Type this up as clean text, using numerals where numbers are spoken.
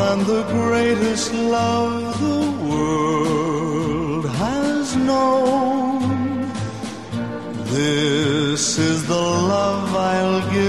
and the greatest love the world has known. This is the love I'll give